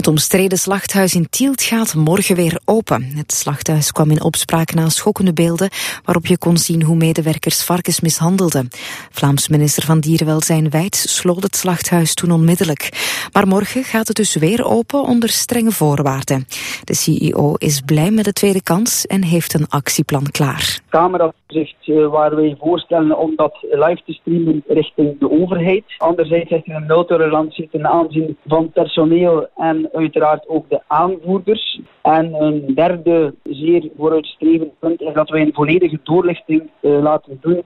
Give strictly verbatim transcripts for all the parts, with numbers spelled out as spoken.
Het omstreden slachthuis in Tielt gaat morgen weer open. Het slachthuis kwam in opspraak na schokkende beelden waarop je kon zien hoe medewerkers varkens mishandelden. Vlaams minister van Dierenwelzijn Wijts sloot het slachthuis toen onmiddellijk. Maar morgen gaat het dus weer open onder strenge voorwaarden. De C E O is blij met de tweede kans en heeft een actieplan klaar. De Kamer zegt uh, waar wij voorstellen om dat live te streamen richting de overheid. Anderzijds zegt er een nultolerantie ten aanzien van personeel en uiteraard ook de aanvoerders. En een derde zeer vooruitstrevend punt is dat wij een volledige doorlichting uh, laten doen.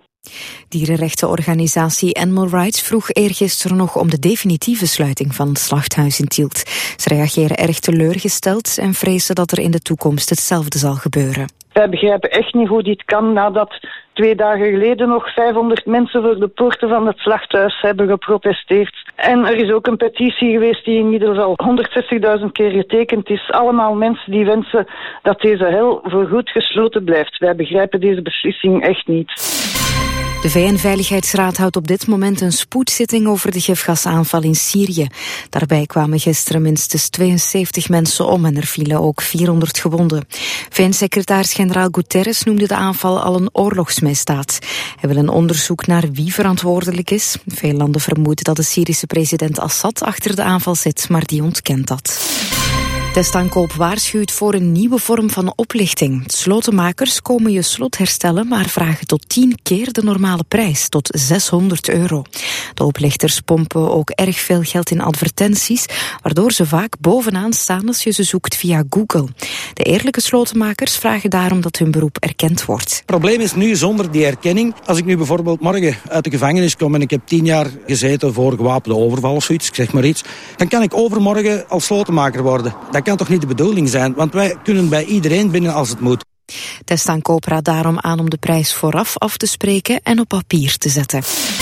Dierenrechtenorganisatie Animal Rights vroeg eergisteren nog om de definitieve sluiting van het slachthuis in Tielt. Ze reageren erg teleurgesteld en vrezen dat er in de toekomst hetzelfde zal gebeuren. Wij begrijpen echt niet hoe dit kan nadat twee dagen geleden nog vijfhonderd mensen voor de poorten van het slachthuis hebben geprotesteerd. En er is ook een petitie geweest die inmiddels al honderdzestigduizend keer getekend is. Allemaal mensen die wensen dat deze hel voorgoed gesloten blijft. Wij begrijpen deze beslissing echt niet. De V N-veiligheidsraad houdt op dit moment een spoedzitting over de gifgasaanval in Syrië. Daarbij kwamen gisteren minstens tweeënzeventig mensen om en er vielen ook vierhonderd gewonden. V N-secretaris-generaal Guterres noemde de aanval al een oorlogsmisdaad. Hij wil een onderzoek naar wie verantwoordelijk is. Veel landen vermoeden dat de Syrische president Assad achter de aanval zit, maar die ontkent dat. Testaankoop waarschuwt voor een nieuwe vorm van oplichting. Slotenmakers komen je slot herstellen, maar vragen tot tien keer de normale prijs, tot zeshonderd euro. De oplichters pompen ook erg veel geld in advertenties, waardoor ze vaak bovenaan staan als je ze zoekt via Google. De eerlijke slotenmakers vragen daarom dat hun beroep erkend wordt. Het probleem is nu zonder die erkenning. Als ik nu bijvoorbeeld morgen uit de gevangenis kom en ik heb tien jaar gezeten voor gewapende overval of zoiets, ik zeg maar iets, dan kan ik overmorgen als slotenmaker worden. Dat kan toch niet de bedoeling zijn, want wij kunnen bij iedereen binnen als het moet. Testaankoop raadt daarom aan om de prijs vooraf af te spreken en op papier te zetten.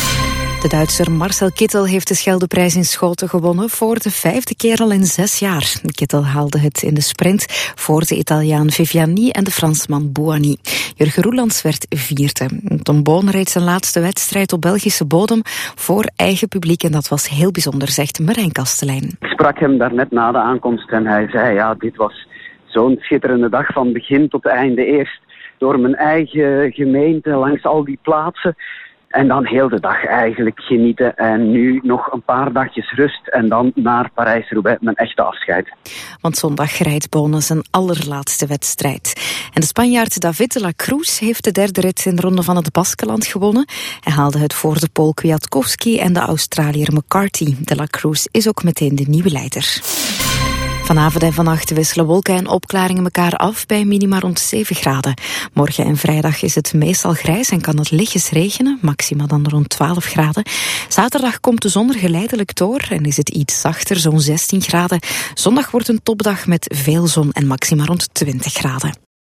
De Duitser Marcel Kittel heeft de Scheldeprijs in Schoten gewonnen voor de vijfde keer al in zes jaar. Kittel haalde het in de sprint voor de Italiaan Viviani en de Fransman Bouhanni. Jurgen Roelands werd vierde. Tom Boon reed zijn laatste wedstrijd op Belgische bodem voor eigen publiek en dat was heel bijzonder, zegt Marijn Kastelein. Ik sprak hem daarnet na de aankomst en hij zei ja, dit was zo'n schitterende dag van begin tot einde. Eerst door mijn eigen gemeente langs al die plaatsen. En dan heel de dag eigenlijk genieten. En nu nog een paar dagjes rust. En dan naar Parijs-Roubaix, mijn echte afscheid. Want zondag rijdt Bonen zijn allerlaatste wedstrijd. En de Spanjaard David de la Cruz heeft de derde rit in de Ronde van het Baskenland gewonnen. Hij haalde het voor de Pool Kwiatkowski en de Australiër McCarthy. De la Cruz is ook meteen de nieuwe leider. Vanavond en vannacht wisselen wolken en opklaringen elkaar af bij minima rond zeven graden. Morgen en vrijdag is het meestal grijs en kan het lichtjes regenen, maxima dan rond twaalf graden. Zaterdag komt de zon er geleidelijk door en is het iets zachter, zo'n zestien graden. Zondag wordt een topdag met veel zon en maxima rond twintig graden.